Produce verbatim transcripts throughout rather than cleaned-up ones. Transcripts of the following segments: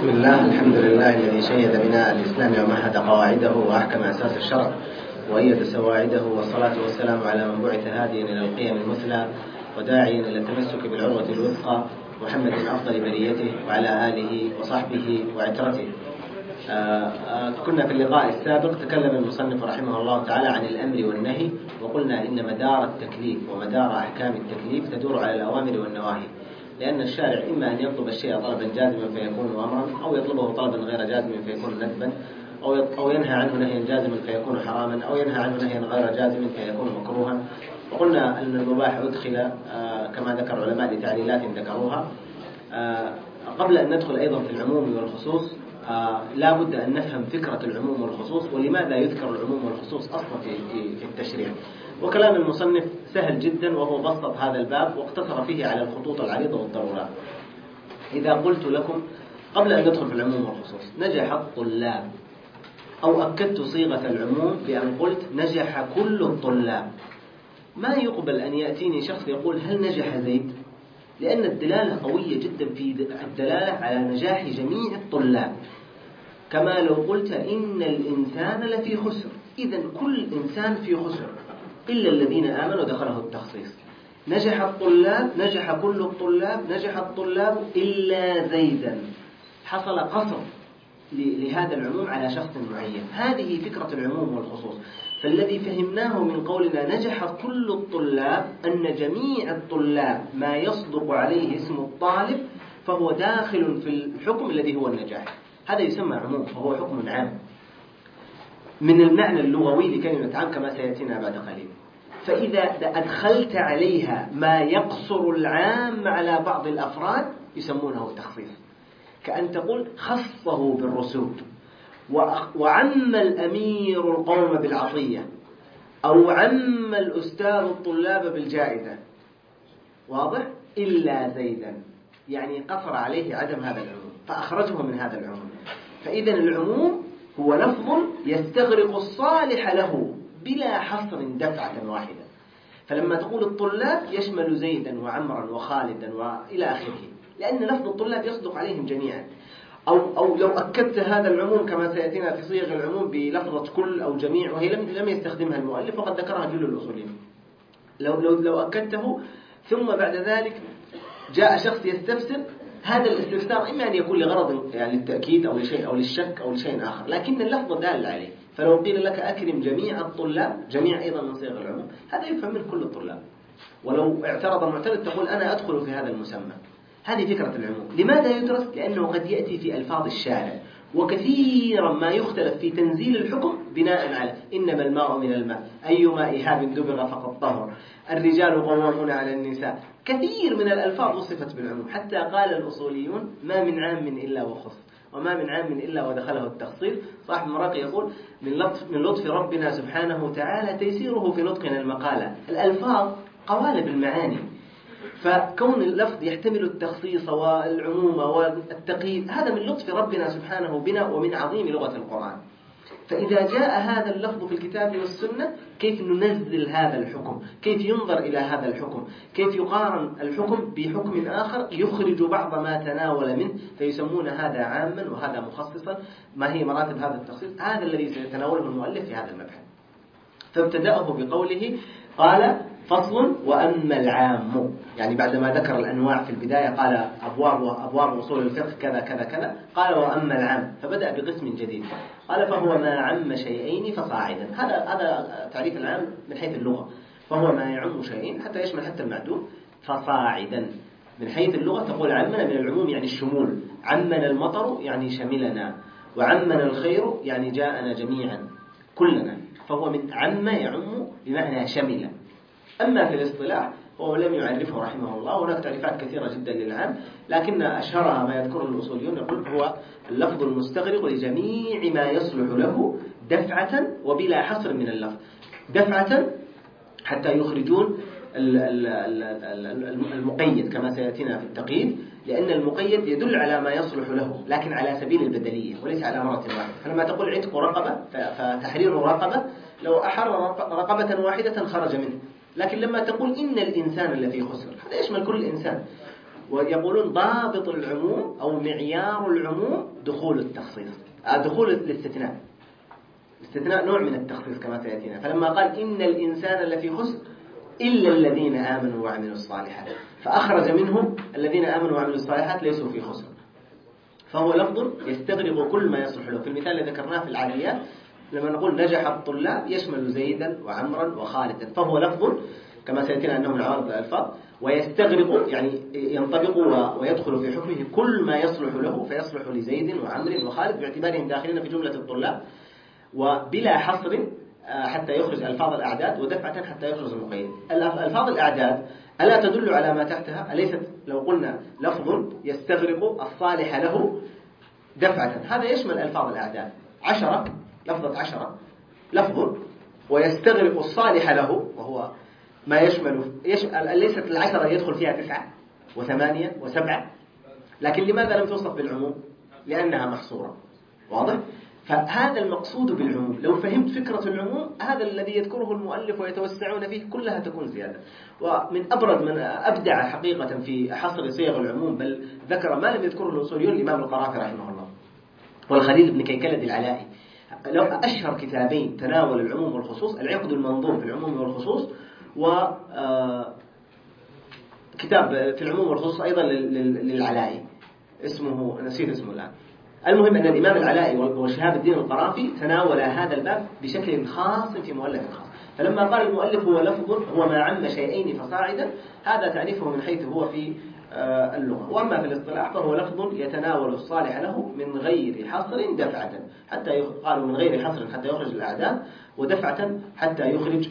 بسم الله، الحمد لله الذي شيد بناء الإسلام ومهد قواعده وأحكم أساس الشرع وأيد سواعده، والصلاة والسلام على من بعث هاديا إلى القيم المثلى وداعيا إلى التمسك بالعروة الوثقى، محمد أفضل بريته وعلى آله وصحبه وعترته. آه آه كنا في اللقاء السابق تكلم المصنف رحمه الله تعالى عن الأمر والنهي، وقلنا إن مدار التكليف ومدار أحكام التكليف تدور على الأوامر والنواهي، لأن الشارع إما أن يطلب الشيء طلبا جازما فيكون أمرا، أو يطلبه طلبا غير جازم فيكون ندبا، أو أو ينهى عنه نهيا جازما فيكون حراما، أو ينهى عنه نهيا غير جازم فيكون مكروها. وقلنا أن المباح أدخل آه كما ذكر علماء لتعليلات ذكروها. آه قبل أن ندخل أيضا في العموم والخصوص، آه لا بد أن نفهم فكرة العموم والخصوص، ولماذا يذكر العموم والخصوص أصلا في, في, في التشريع. وكلام المصنف سهل جدا، وهو بسط هذا الباب واقتصر فيه على الخطوط العريضة والضرورات. إذا قلت لكم قبل أن ندخل في العموم والخصوص نجح الطلاب، أو أكدت صيغة العموم بأن قلت نجح كل الطلاب، ما يقبل أن يأتيني شخص يقول هل نجح زيد، لأن الدلالة قوية جدا في الدلالة على نجاح جميع الطلاب. كما لو قلت إن الإنسان لفي خسر، إذن كل إنسان في خسر إلا الذين آمنوا دخله التخصيص. نجح الطلاب، نجح كل الطلاب، نجح الطلاب إلا زيدا. حصل قصر لهذا العموم على شخص معين. هذه فكرة العموم والخصوص. فالذي فهمناه من قولنا نجح كل الطلاب أن جميع الطلاب ما يصدق عليه اسم الطالب فهو داخل في الحكم الذي هو النجاح. هذا يسمى عموم، وهو حكم عام من المعنى اللغوي لكلمة عام كما سيأتينا بعد قليل. فإذا أدخلت عليها ما يقصر العام على بعض الأفراد يسمونه التخصيص، كأن تقول خصه بالرسوب، وعم الأمير القوم بالعطية، أو عم الأستاذ الطلاب بالجائزة. واضح؟ إلا زيدا، يعني قصر عليه عدم هذا العموم فأخرجه من هذا العموم. فإذا العموم هو لفظ يستغرق الصالح له بلا حصر دفعة واحدة. فلما تقول الطلاب يشمل زيدا وعمرا وخالدا وإلى آخره، لأن لفظ الطلاب يصدق عليهم جميعا. أو, أو لو أكدت هذا العموم كما سيأتينا في صيغ العموم بلفظة كل أو جميع، وهي لم لم يستخدمها المؤلف وقد ذكرها جل الأصوليين. لو لو لو أكدته ثم بعد ذلك جاء شخص يستفسر، هذا الاستفسار إما أن يكون لغرض يعني للتأكيد أو لشيء أو للشك أو لشيء آخر، لكن اللفظ دال عليه. فلو قيل لك أكرم جميع الطلاب، جميع أيضا من صيغ العموم، هذا يفهم من كل الطلاب. ولو اعترض المعترض تقول أنا أدخل في هذا المسمى. هذه فكرة العموم. لماذا يدرس؟ لأنه قد يأتي في ألفاظ الشارع، وكثيرا ما يختلف في تنزيل الحكم بناء على إنما الماء من الماء، أي ماء هاب دبغ فقد طهر، الرجال قوامون على النساء. كثير من الألفاظ وصفت بالعموم، حتى قال الأصوليون ما من عام إلا وخص، وما من عام إلا ودخله التخصيص. صاحب المراقي يقول من لطف, من لطف ربنا سبحانه وتعالى تيسيره في نطقنا المقالة. الألفاظ قوالب المعاني، فكون اللفظ يحتمل التخصيص والعموم والتقييد هذا من لطف ربنا سبحانه بنا ومن عظيم لغة القرآن. فإذا جاء هذا اللفظ في الكتاب والسنة كيف ننزل هذا الحكم، كيف ينظر إلى هذا الحكم، كيف يقارن الحكم بحكم آخر يخرج بعض ما تناول منه، فيسمون هذا عاما وهذا مخصصا. ما هي مراتب هذا التخصيص؟ هذا الذي سيتناوله المؤلف في هذا المبحث. فابتدأه بقوله قال فصل وأما العام، يعني بعدما ذكر الأنواع في البداية قال أبواب وأبواب أصول الفقه كذا كذا كذا، قال وأما العام، فبدأ بقسم جديد قال فهو ما عم شيئين فصاعدا. هذا هذا تعريف العام من حيث اللغة، فهو ما يعم شيئين حتى يشمل حتى المعدوم. فصاعدا من حيث اللغة تقول عمنا من العموم يعني الشمول، عمنا المطر يعني شملنا، وعمنا الخير يعني جاءنا جميعا كلنا. فهو من عم يعم بمعنى شمل. أما في الاصطلاح هو لم يعرفه رحمه الله، وهناك تعريفات كثيرة جدا للعام، لكن أشهرها ما يذكره الأصوليون يقول هو اللفظ المستغرق لجميع ما يصلح له دفعة وبلا حصر من اللفظ. دفعة حتى يخرجون المقيد كما سيأتينا في التقييد، لأن المقيد يدل على ما يصلح له لكن على سبيل البدلية وليس على مرة واحدة. فلما تقول عتق رقبة فتحرير رقبة، لو أحرر رقبة واحدة خرج منه. لكن لما تقول إن الإنسان الذي خسر، هذا يشمل كل إنسان. ويقولون ضابط العموم أو معيار العموم دخول التخصيص، دخول الاستثناء. الاستثناء نوع من التخصيص كما سيأتينا. فلما قال إن الإنسان لفي خسر إلا الذين آمنوا وعملوا الصالحات، فأخرج منهم الذين آمنوا وعملوا الصالحات ليسوا في خسر، فهو لفظ يستغرق كل ما يصلح له. في المثال الذي ذكرناه في العاديات لما نقول نجح الطلاب يشمل زيدا وعمرا وخالدا، فهو لفظ كما سيأتينا أنه من عوارض الألفاظ، ويستغرق يعني ينطبق ويدخل في حكمه كل ما يصلح له، فيصلح لزيد وعمر وخالد باعتبارهم داخلين في جملة الطلاب، وبلا حصر حتى يخرج ألفاظ الأعداد، ودفعة حتى يخرج المقيد. ألفاظ الأعداد ألا تدل على ما تحتها؟ أليست لو قلنا لفظ يستغرق الصالح له دفعة، هذا يشمل ألفاظ الأعداد. عشرة، لفظة عشرة لفظ ويستغرق الصالح له، وهو ما يشمل, يشمل ليست العشرة يدخل فيها تسعة وثمانية وسبعة، لكن لماذا لم توصف بالعموم؟ لأنها محصورة. واضح؟ فهذا المقصود بالعموم. لو فهمت فكرة العموم، هذا الذي يذكره المؤلف ويتوسعون فيه كلها تكون زيادة. ومن أبرز من أبدع حقيقة في حصر صيغ العموم، بل ذكر ما لم يذكره الأصوليون الإمام القرافي رحمه الله والخليل بن كيكلد العلائي. لو أشهر كتابين تناول العموم والخصوص: العقد المنظوم في العموم والخصوص، وكتاب في العموم والخصوص أيضا للعلائي اسمه نسيت اسمه الآن. المهم أن الإمام العلائي وشهاب الدين القرافي تناول هذا الباب بشكل خاص في مؤلف خاص. فلما قال المؤلف هو لفظ هو ما عم شيئين فصاعدا، هذا تعريفه من حيث هو في اللغة. وأما في الاصطلاح فهو لفظ يتناول الصالح له من غير حصر دفعة، حتى قالوا من غير حصر حتى يخرج الأعداد، ودفعة حتى يخرج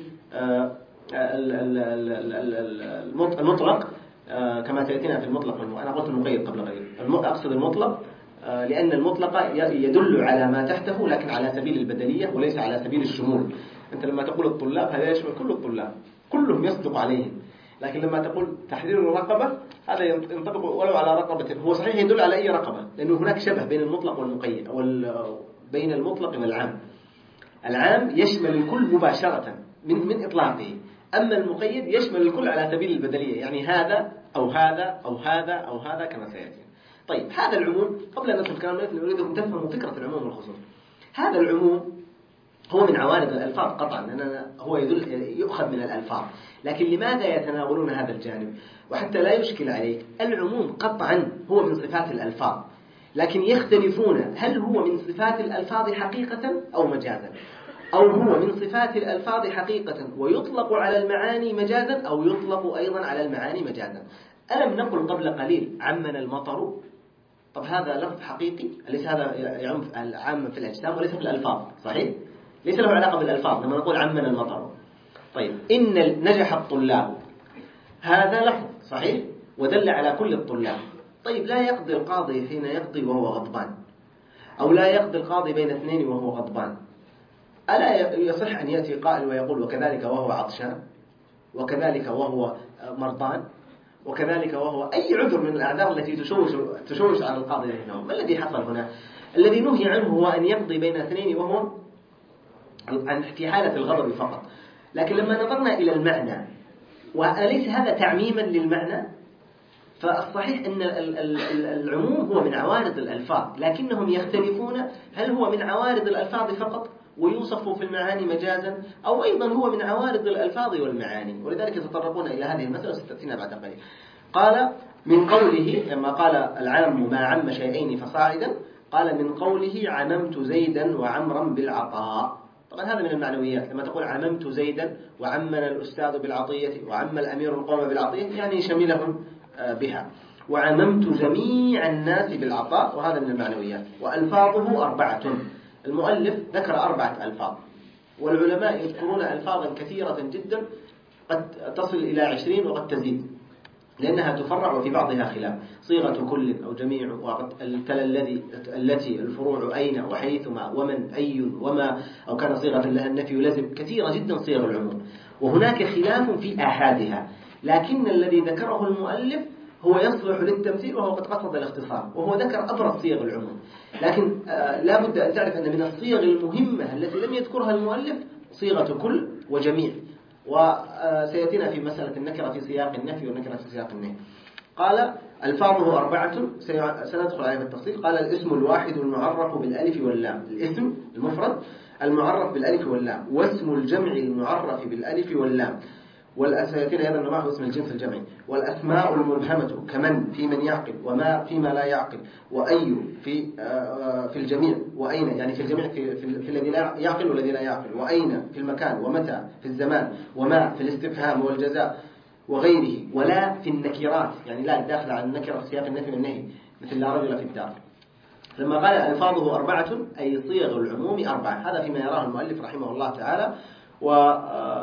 المطلق كما سيأتينا في المطلق. أنا قلت المقيد قبل قليل، أقصد المطلق لأن المطلق يدل على ما تحته لكن على سبيل البدلية وليس على سبيل الشمول. أنت لما تقول الطلاب هذا يشمل كل الطلاب، كلهم يصدق عليهم. لكن لما تقول تحرير الرقبة هذا ينطبق ولو على رقبة، هو صحيح يدل على أي رقبة، لأنه هناك شبه بين المطلق والمقيد أو بين المطلق والعام. العام يشمل الكل مباشرة من من إطلاقه، أما المقيد يشمل الكل على سبيل البدلية، يعني هذا أو هذا أو هذا أو هذا كما سيأتي. طيب هذا العموم، قبل أن ندخل الكلام نريدكم تفهموا فكرة العموم والخصوص. هذا العموم هو من عوارض الألفاظ قطعا، لأن هو يدل يؤخذ من الألفاظ، لكن لماذا يتناولون هذا الجانب؟ وحتى لا يشكل عليك، العموم قطعا هو من صفات الألفاظ، لكن يختلفون هل هو من صفات الألفاظ حقيقة أو مجازا، أو هو من صفات الألفاظ حقيقة ويطلق على المعاني مجازا، أو يطلق أيضا على المعاني مجازا. ألم نقل قبل قليل عمنا المطر؟ طب هذا لفظ حقيقي، ليس هذا يعم العام في الأجسام وليس في الألفاظ، صحيح؟ ليس له علاقة بالألفاظ لما نقول عمنا المطر. طيب إن نجح الطلاب هذا لفظ صحيح ودل على كل الطلاب. طيب لا يقضي القاضي حين يقضي وهو غضبان، أو لا يقضي القاضي بين اثنين وهو غضبان. ألا يصح أن يأتي قائل ويقول وكذلك وهو عطشان، وكذلك وهو مرضان، وكذلك وهو أي عذر من الأعذار التي تشوش تشوش على القاضي ذهنه؟ ما الذي حصل هنا؟ الذي نهي عنه هو أن يقضي بين اثنين وهو في حالة الغضب فقط. لكن لما نظرنا إلى المعنى، وليس هذا تعميما للمعنى، فالصحيح أن العموم هو من عوارض الألفاظ، لكنهم يختلفون هل هو من عوارض الألفاظ فقط ويوصف في المعاني مجازا، أو أيضا هو من عوارض الألفاظ والمعاني. ولذلك يتطرقون إلى هذه المسألة ستأتينا بعد قليل. قال من قوله لما قال العام ما عم شيئين فصاعدا، قال من قوله عممت زيدا وعمرا بالعطاء. طبعا هذا من المعنويات، لما تقول عممت زيدا وعمنا الأستاذ بالعطية وعم الأمير القوم بالعطية يعني شملهم بها، وعممت جميع الناس بالعطاء، وهذا من المعنويات. وألفاظه أربعة، المؤلف ذكر أربعة ألفاظ، والعلماء يذكرون ألفاظا كثيرة جدا قد تصل إلى عشرين وقد تزيد، لأنها تفرع وفي بعضها خلاف. صيغة كل أو جميع، والتلا الذي التي الفروع أين وحيثما ومن أي وما، أو كان صيغة لها النفي لازم، كثيرة جدا صيغ العموم، وهناك خلاف في آحادها. لكن الذي ذكره المؤلف هو يصلح للتمثيل، وهو قد قصد الاختصار، وهو ذكر أبرز صيغ العموم. لكن آه لا بد أن تعرف أن من الصيغ المهمة التي لم يذكرها المؤلف صيغة كل وجميع، وسيأتينا في مسألة النكرة في سياق النفي والنكرة في سياق النهي. قال ألفاظه أربعة سندخل عليها بالتفصيل. قال الاسم الواحد المعرف بالألف واللام، الاسم المفرد المعرف بالألف واللام، واسم الجمع المعرف بالألف واللام، والأسماء أيضا معه اسم الجنس الجمعي، والأسماء المبهمة كمن في من يعقل، وما فيما لا يعقل، وأي في في الجميع، وأين يعني في الجميع في, في, في الذي لا يعقل والذي لا يعقل، وأين في المكان، ومتى في الزمان، وما في الاستفهام والجزاء وغيره، ولا في النكرات يعني لا الداخل على النكرة في سياق النفي والنهي مثل لا رجل في الدار. لما قال ألفاظه أربعة أي صيغ العموم أربعة، هذا فيما يراه المؤلف رحمه الله تعالى. و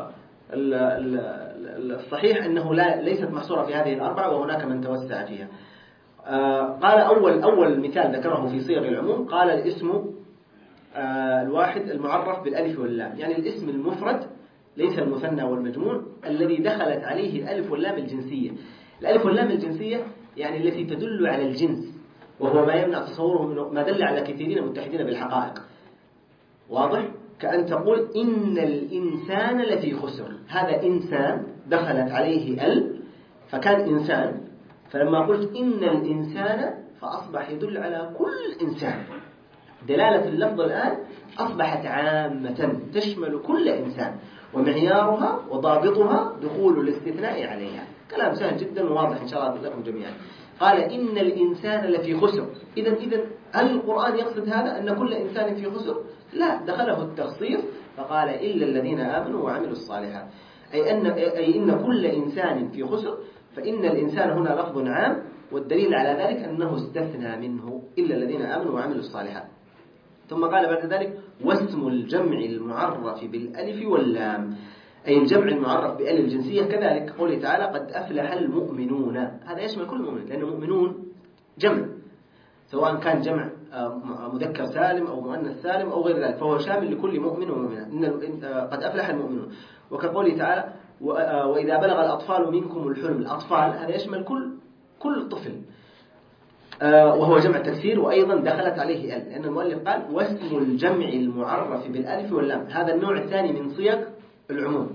الصحيح أنه لا ليست محصورة في هذه الأربعة، وهناك من توسع فيها. قال أول أول مثال ذكره في صيغ العموم قال الاسم الواحد المعرف بالألف واللام، يعني الاسم المفرد ليس المثنى والمجموع الذي دخلت عليه الألف واللام الجنسية. الألف واللام الجنسية يعني التي تدل على الجنس، وهو ما يمنع تصوره منه، ما دل على كثيرين متحدين بالحقائق. واضح؟ كأن تقول إن الإنسان لفي خسر، هذا إنسان دخلت عليه ال فكان إنسان، فلما قلت إن الإنسان فأصبح يدل على كل إنسان. دلالة اللفظ الآن أصبحت عامة تشمل كل إنسان، ومعيارها وضابطها دخول الاستثناء عليها. كلام سهل جدا وواضح إن شاء الله لكم جميعا. قال إن الإنسان لفي خسر، إذن إذن هل القرآن يقصد هذا أن كل إنسان في خسر؟ لا، دخله التخصيص فقال إلا الذين آمنوا وعملوا الصالحات، أي أن أي إن كل إنسان في خسر، فإن الإنسان هنا لفظ عام، والدليل على ذلك أنه استثنى منه إلا الذين آمنوا وعملوا الصالحات. ثم قال بعد ذلك واسم الجمع المعرف بالألف واللام، أي الجمع المعرف بأل الجنسية. كذلك قوله تعالى قد أفلح المؤمنون، هذا يشمل كل مؤمن، لأن المؤمنون جمع، سواء كان جمع مذكر سالم أو مؤنث سالم أو غير ذلك، فهو شامل لكل مؤمن ومؤمنة. قد أفلح المؤمنون. وكقوله تعالى وإذا بلغ الأطفال منكم الحلم، الأطفال هذا يشمل كل كل طفل، وهو جمع تكسير، وأيضا دخلت عليه ال، لأن المؤلف قال واسم الجمع المعرف بالألف واللام، هذا النوع الثاني من صيغ العموم.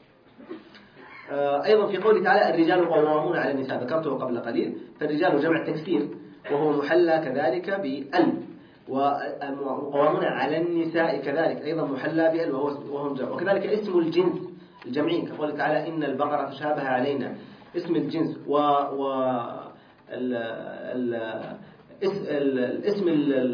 أيضا في قوله تعالى الرجال قوامون على النساء، ذكرته قبل قليل، فالرجال جمع تكسير وهو محلى كذلك بأل، وقوامون على النساء كذلك أيضا محلى بأل وهم جمع. وكذلك اسم الجنس الجمعي كقوله تعالى إن البقرة تشابه علينا، اسم الجنس و, و... ال... ال... الاسم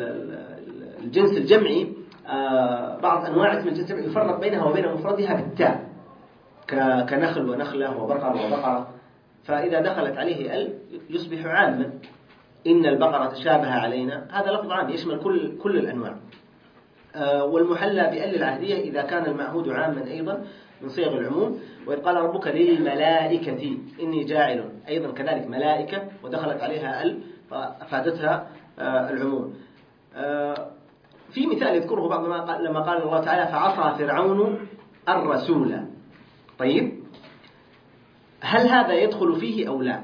الجنس الجمعي، بعض أنواع اسم الجنس الجمعي يفرق بينها وبين مفردها بالتاء، كنخل ونخلة وبقر وبقرة، فإذا دخلت عليه ال يصبح عاما. إن البقرة تشابه علينا هذا لفظ عام يشمل كل كل الأنواع. والمحلى بأل العهدية إذا كان المعهود عاما أيضا من صيغ العموم. وإذ قال ربك للملائكة إني جاعل، أيضا كذلك ملائكة ودخلت عليها ال فأفادتها العموم. في مثال يذكره بعض ما قال لما قال الله تعالى فعصى فرعون الرسول. طيب هل هذا يدخل فيه أو لا؟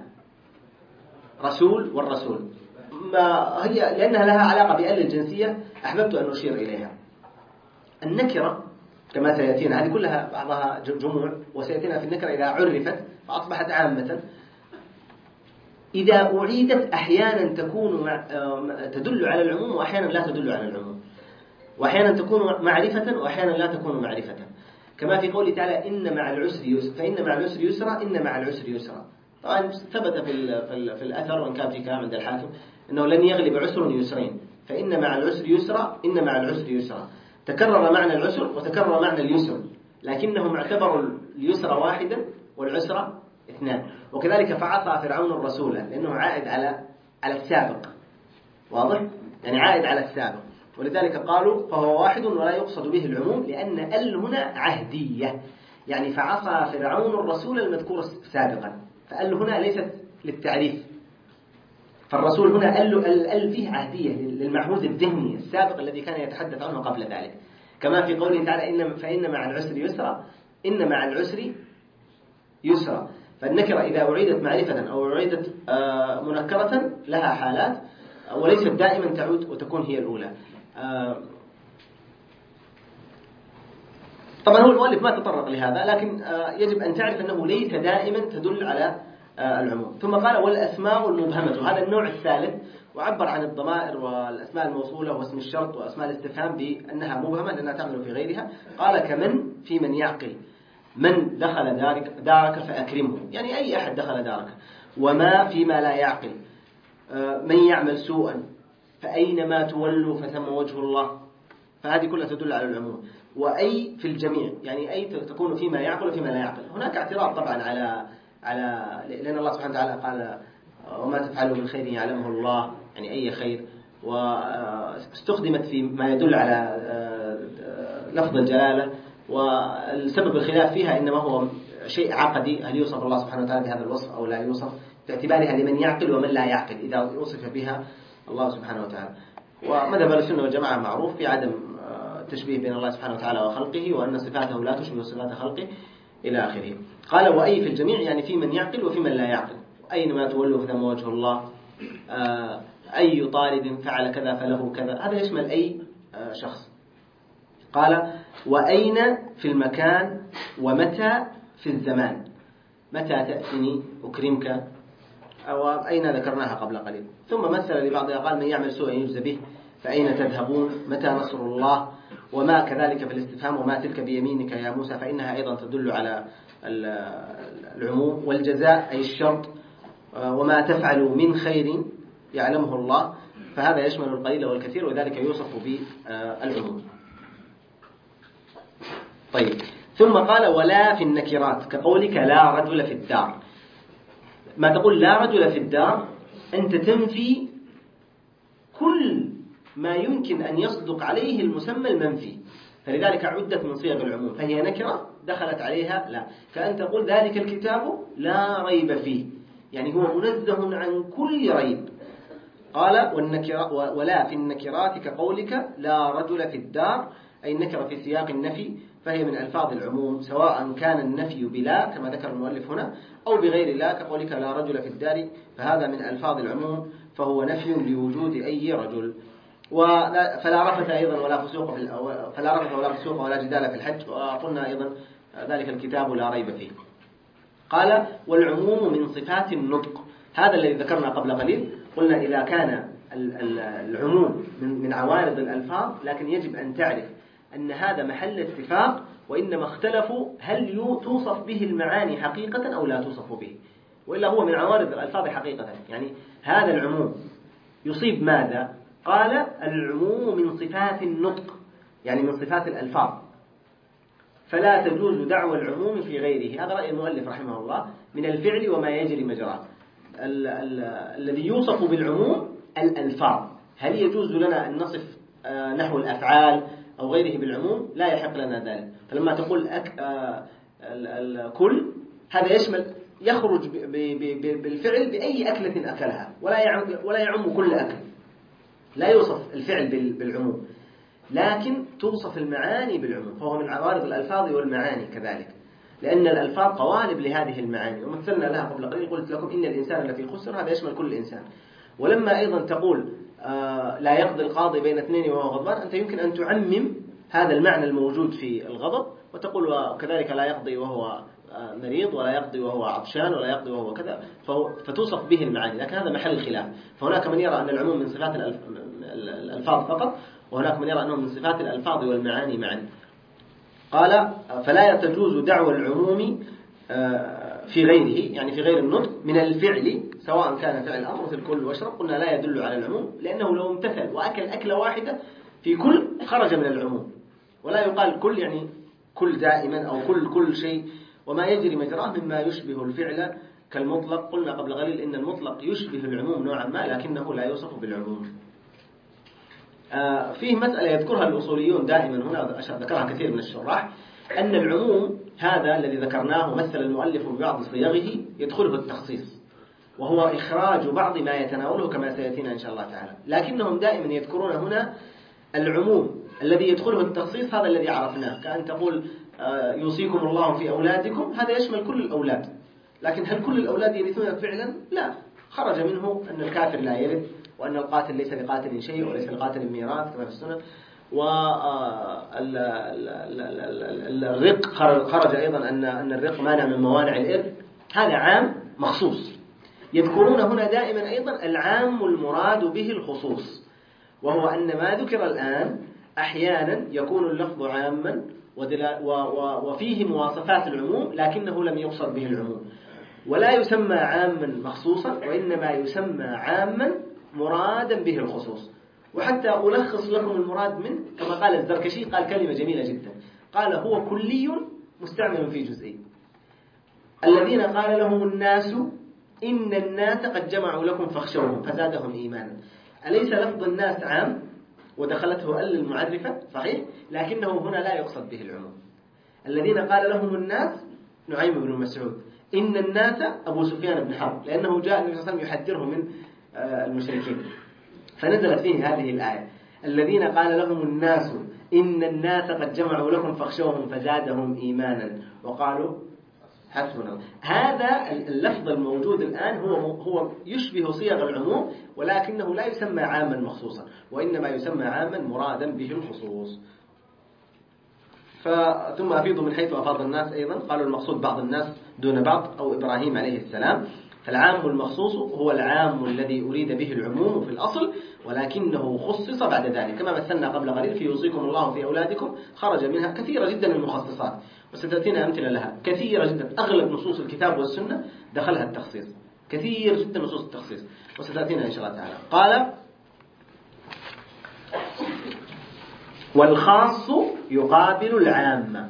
رسول والرسول ما هي، لأنها لها علاقة بأل الجنسية أحببت أن أشير إليها. النكرة كما سيأتينا هذه كلها بعضها جموع، وسيأتينا في النكرة إذا عرفت فأصبحت عامة. إذا أعيدت أحيانا تكون مع تدل على العموم، وأحيانا لا تدل على العموم، وأحيانا تكون معرفة وأحيانا لا تكون معرفة، كما في قوله تعالى إن مع العسر يسرا، فإن مع العسر يسرا، إن مع العسر يسرا. طبعا ثبت في في الأثر، وإن كان في كلام عند الحاكم، أنه لن يغلب عسر يسرين، فإن مع العسر يسرا، إن مع العسر يسرا. تكرر معنى العسر وتكرر معنى اليسر، لكنهم اعتبروا اليسر واحدا والعسر اثنان. وكذلك فعصى فرعون الرسول، لأنه عائد على على السابق، واضح؟ يعني عائد على السابق، ولذلك قالوا فهو واحد ولا يقصد به العموم، لأن ال هنا عهدية، يعني فعصى فرعون الرسول المذكور سابقا، فال هنا ليست للتعريف، فالرسول هنا ال ال فيه عهدية للمعهود الذهني السابق الذي كان يتحدث عنه قبل ذلك، كما في قوله تعالى إن فإن مع العسر يسرا، إن مع العسر يسرا. فالنكرة إذا أعيدت معرفة أو أعيدت منكرة لها حالات، وليست دائما تعود وتكون هي الأولى. طبعا هو المؤلف ما تطرق لهذا، لكن يجب أن تعرف أنه ليس دائما تدل على العموم. ثم قال والأسماء المبهمة، هذا النوع الثالث، وعبر عن الضمائر والأسماء الموصولة واسم الشرط وأسماء الاستفهام بأنها مبهمة لأنها تعمل في غيرها. قال كمن في من يعقل، من دخل دارك, دارك فأكرمه، يعني أي أحد دخل دارك. وما فيما لا يعقل، من يعمل سوءا فأينما تولوا فثم وجه الله، فهذه كلها تدل على العموم. وأي في الجميع، يعني أي تكون فيما يعقل وفيما لا يعقل. هناك اعتراض طبعا على على لأن الله سبحانه وتعالى قال وما تفعلوا من خير يعلمه الله، يعني أي خير، واستخدمت في ما يدل على لفظ الجلالة. والسبب الخلاف فيها إنما هو شيء عقدي، هل يوصف الله سبحانه وتعالى بهذا الوصف أو لا يوصف، باعتبارها لمن يعقل ومن لا يعقل إذا وصف بها الله سبحانه وتعالى. ومذهب السنة والجماعة معروف في عدم التشبيه بين الله سبحانه وتعالى وخلقه، وأن صفاته لا تشبه صفات خلقه إلى آخره. قال وأي في الجميع، يعني في من يعقل وفي من لا يعقل. أينما تولوا فثم وجه الله، أي طالب فعل كذا فله كذا، هذا يشمل أي شخص. قال وأين في المكان، ومتى في الزمان، متى تأتني أكرمك، أو أين ذكرناها قبل قليل. ثم مثل لبعضها قال من يعمل سوءا يجزى به، فأين تذهبون، متى نصر الله، وما كذلك في الاستفهام، وما تلك بيمينك يا موسى، فإنها أيضا تدل على العموم. والجزاء أي الشرط، وما تفعلوا من خير يعلمه الله، فهذا يشمل القليل والكثير، وذلك يوصف بالعموم. طيب، ثم قال ولا في النكرات كقولك لا رجل في الدار. ما تقول لا رجل في الدار، أنت تنفي كل ما يمكن أن يصدق عليه المسمى المنفي، فلذلك عدت من صيغ العموم، فهي نكرة دخلت عليها لا. كأن تقول ذلك الكتاب لا ريب فيه، يعني هو منزه عن كل ريب. قال والنكرة ولا في النكرات كقولك لا رجل في الدار، أي النكرة في سياق النفي، فهي من ألفاظ العموم، سواء كان النفي بلا كما ذكر المؤلف هنا أو بغير لا كقولك لا رجل في الدار، فهذا من ألفاظ العموم، فهو نفي لوجود أي رجل. فلا رفث أيضا ولا فسوق في فلا رفث ولا فسوق ولا جدال في الحج، وقلنا أيضا ذلك الكتاب لا ريب فيه. قال والعموم من صفات النطق، هذا الذي ذكرنا قبل قليل. قلنا إذا كان العموم من عوارض الألفاظ، لكن يجب أن تعرف أن هذا محل اتفاق، وإنما اختلفوا هل توصف به المعاني حقيقة أو لا توصف به، وإلا هو من عوارض الألفاظ حقيقة. يعني هذا العموم يصيب ماذا؟ قال العموم من صفات النطق، يعني من صفات الألفاظ، فلا تجوز دعوى العموم في غيره. هذا رأي المؤلف رحمه الله من الفعل وما يجري مجراه. الذي يوصف بالعموم الألفاظ، هل يجوز لنا أن نصف نحو الأفعال أو غيره بالعموم؟ لا يحق لنا ذلك. فلما تقول أك الكل، هذا يشمل يخرج بالفعل بأي أكلة أكلها، ولا يعم ولا يعم كل أكل، لا يوصف الفعل بالعموم، لكن توصف المعاني بالعموم، فهو من عوارض الألفاظ والمعاني كذلك، لأن الألفاظ قوالب لهذه المعاني، ومثلنا لها قبل قليل. قلت لكم إن الإنسان الذي خسر، هذا يشمل كل إنسان. ولما أيضا تقول آه لا يقضي القاضي بين اثنين وهو غضبان، أنت يمكن أن تعمم هذا المعنى الموجود في الغضب، وتقول وكذلك لا يقضي وهو مريض، ولا يقضي وهو عطشان، ولا يقضي وهو كذا، فتوصف به المعاني، لكن هذا محل الخلاف. فهناك من يرى أن العموم من صفات الألفاظ فقط، وهناك من يرى أنه من صفات الألفاظ والمعاني معا. قال فلا تجوز دعوى العموم في غيره، يعني في غير النطق، من الفعل سواء كان فعل الأمر مثل كل واشرب، قلنا لا يدل على العموم، لأنه لو امتثل وأكل أكلة واحدة في كل خرج من العموم، ولا يقال كل يعني كل دائما أو كل كل شيء، وما يجري مجراه مما يشبه الفعل كالمطلق. قلنا قبل قليل إن المطلق يشبه العموم نوعا ما، لكنه لا يوصف بالعموم. آه فيه مسألة يذكرها الأصوليون دائما هنا، ذكرها كثير من الشراح، أن العموم هذا الذي ذكرناه مثل المؤلف ببعض صيغه يدخله التخصيص، وهو إخراج بعض ما يتناوله كما سيأتينا إن شاء الله تعالى، لكنهم دائما يذكرون هنا العموم الذي يدخله التخصيص، هذا الذي عرفناه، كأن تقول آه يوصيكم الله في أولادكم، هذا يشمل كل الأولاد، لكن هل كل الأولاد يرثون فعلا؟ لا، خرج منه أن الكافر لا يرث، وأن القاتل ليس لقاتل شيء وليس لقاتل ميراث كما في السنة، والرق خرج أيضا أن أن الرق مانع من موانع الإرث، هذا عام مخصوص. يذكرون هنا دائما أيضا العام المراد به الخصوص، وهو أن ما ذكر الآن أحيانا يكون اللفظ عاما وفيه مواصفات العموم لكنه لم يقصد به العموم، ولا يسمى عاما مخصوصا، وإنما يسمى عاما مرادا به الخصوص. وحتى ألخص لكم المراد منه كما قال الزركشي، قال كلمة جميلة جدا، قال هو كلي مستعمل في جزئي. الذين قال لهم الناس إن الناس قد جمعوا لكم فاخشوهم فزادهم إيمانا. أليس لفظ الناس عام ودخلته ال المعرفة؟ صحيح، لكنه هنا لا يقصد به العموم. الذين قال لهم الناس نعيم بن مسعود، إن الناس أبو سفيان بن حرب، لأنه جاء النبي صلى الله عليه وسلم يحذره من المشركين، فنزلت فيه هذه الآية الذين قال لهم الناس إن الناس قد جمعوا لكم فاخشوهم فزادهم إيمانا وقالوا حسبنا. هذا اللفظ الموجود الآن هو هو يشبه صيغ العموم، ولكنه لا يسمى عاما مخصوصا، وإنما يسمى عاما مرادا به الخصوص. ثم أفيضوا من حيث أفاض الناس أيضا، قالوا المقصود بعض الناس دون بعض أو إبراهيم عليه السلام. فالعام المخصوص هو العام الذي أريد به العموم في الأصل، ولكنه خصص بعد ذلك، كما مثلنا قبل قليل في يوصيكم الله في أولادكم، خرج منها كثيرة جدا المخصصات، وستأتينا أمثلة لها كثيرة جدا. أغلب نصوص الكتاب والسنة دخلها التخصيص، كثير جدا نصوص التخصيص، وستأتينا إن شاء الله تعالى. قال والخاص يقابل العام.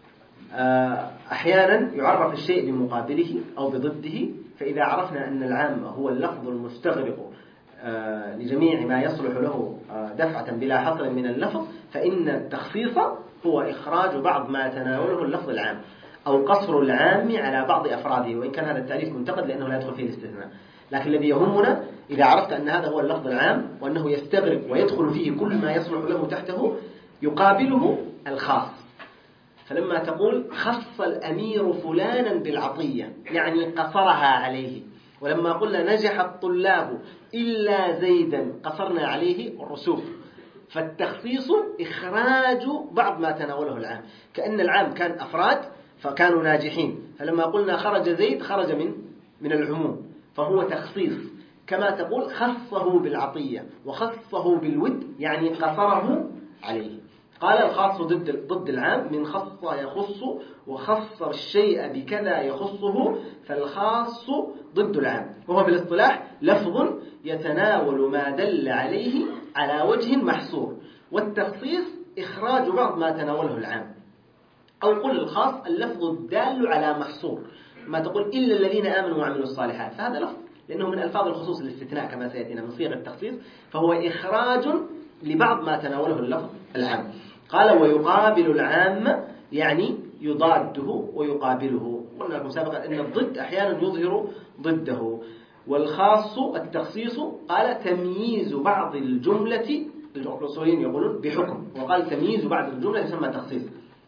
أحيانا يعرف الشيء بمقابله أو بضده، فإذا عرفنا أن العام هو اللفظ المستغرق لجميع ما يصلح له دفعة بلا حصر من اللفظ، فإن التخصيص هو إخراج بعض ما تناوله اللفظ العام أو قصر العام على بعض أفراده، وإن كان هذا التعريف منتقد لأنه لا يدخل فيه الاستثناء. لكن الذي يهمنا إذا عرفت أن هذا هو اللفظ العام وأنه يستغرق ويدخل فيه كل ما يصلح له تحته، يقابله الخاص. فلما تقول خص الأمير فلانا بالعطية يعني قصرها عليه، ولما قلنا نجح الطلاب إلا زيدا قصرنا عليه الرسوب. فالتخصيص إخراج بعض ما تناوله العام، كأن العام كان أفراد فكانوا ناجحين، فلما قلنا خرج زيد خرج من من العموم، فهو تخصيص. كما تقول خصه بالعطية وخصه بالود يعني قصره عليه. قال الخاص ضد ضد العام، من خص يخص وخص الشيء بكذا يخصه، فالخاص ضد العام، وهو بالاصطلاح لفظ يتناول ما دل عليه على وجه محصور، والتخصيص إخراج بعض ما تناوله العام. أو قل الخاص اللفظ الدال على محصور، ما تقول إلا الذين آمنوا وعملوا الصالحات، فهذا لفظ لأنه من ألفاظ الخصوص الاستثناء كما سيأتينا من صيغ التخصيص، فهو إخراج لبعض ما تناوله اللفظ العام. قال ويقابل العام يعني يضاده ويقابله. قلنا لكم سابقا أن الضد أحيانا يظهر ضده. والخاص التخصيص قال تمييز بعض الجملة، الأصوليين يقولون بحكم، وقال تمييز بعض الجملة يسمى تخصيص.